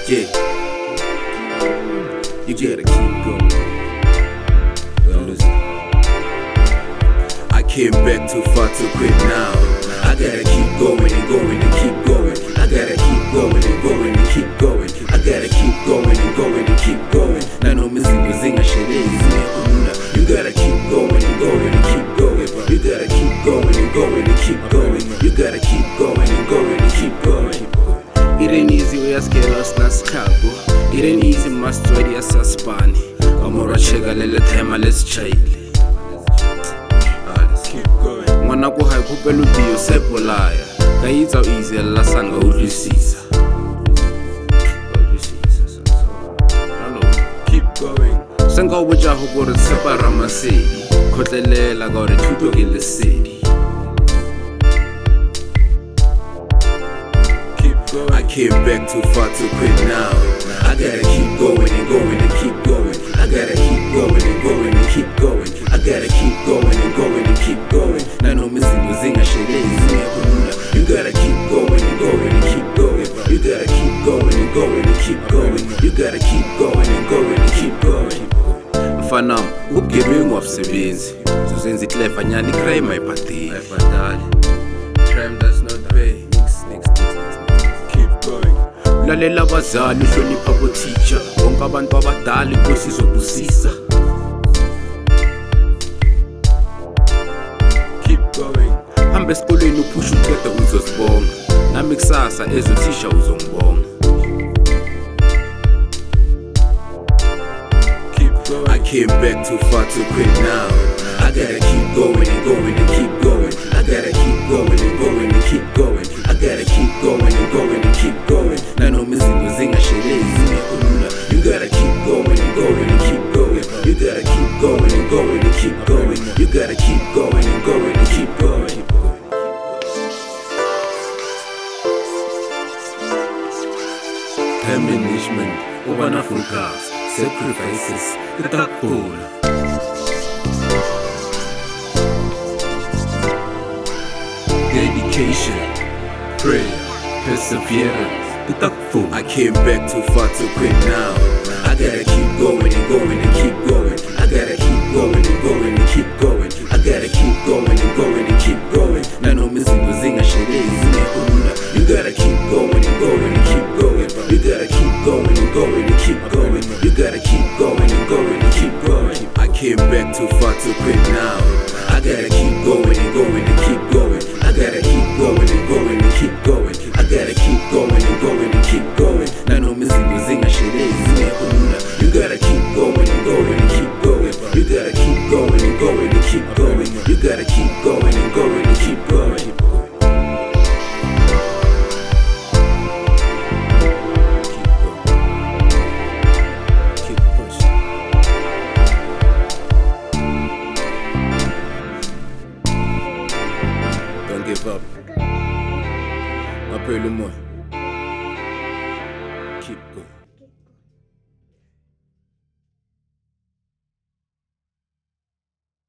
Yeah, you gotta keep going. Don't lose it. I came back too far to quit now. I gotta keep going and going and keep going. I gotta keep going and going and keep going. I gotta keep going and going and keep going. Nano mizingo zingashelezi. You gotta keep going and going and keep going. You gotta keep going and going and keep going. You gotta keep going and going and keep going. It ain't easy, we are scared of Chicago. It ain't easy, must wait, yes, a span. Kamora chega lele tema, let's chill. Keep going. Mwana ku hai kupelu dio sepolaya. Kaitsa easy, la sanga udrisisa. Keep going. Senga ubuja hukuri separa masedi. Kotlelela gore tuto gile city. I came back too far to quit now. I gotta keep going and going and keep going. I gotta keep going and going and keep going. I gotta keep going and going and keep going. Nano mizingo zingashelezi. You gotta keep going and going and keep going. You gotta keep going and going and keep going. You gotta keep going and going and keep going. Mfana ubugebengu abusebenzi. Zuzenza iklefa nyani crime ayibhadali. Crime does not pay. Lalela abazali uhlonipha boteacher. Bonke abantu abadala inkosi izobusisa. Keep going. Hamba esikoleni uphusha uqeda uzosibonga. Nami kusasa ezothisha uzongibonga. I came back too far to quit now. I gotta keep going and going and keep going. I gotta keep going and going and keep going. I gotta keep going and going and keep going. Nano mizingo zingashelezi. You gotta keep going and going and keep going. You gotta keep going and going and keep going. You gotta keep going and going and keep going. Time management, ubana focus, sacrifices, kutakula. Dedication, prayer, perseverance, kutakula. I came back too far to quit now. I gotta keep going and going and keep going. I gotta keep going and going and keep going. I gotta keep going and going and keep going. Nano mizingo zingashelezi. You gotta keep going and going and keep going. You gotta keep going and going and keep going. You gotta keep going and going and keep going. I came back too far to quit now. I gotta keep going and going and keep going. I gotta keep going and going and keep going. I gotta keep going and going and keep going. Nano mizingo zingashelezi. You gotta keep going and going and keep going. You gotta keep going and going and keep going. You gotta keep going and going and keep going. Don't give up. Appelle-moi. Keep going.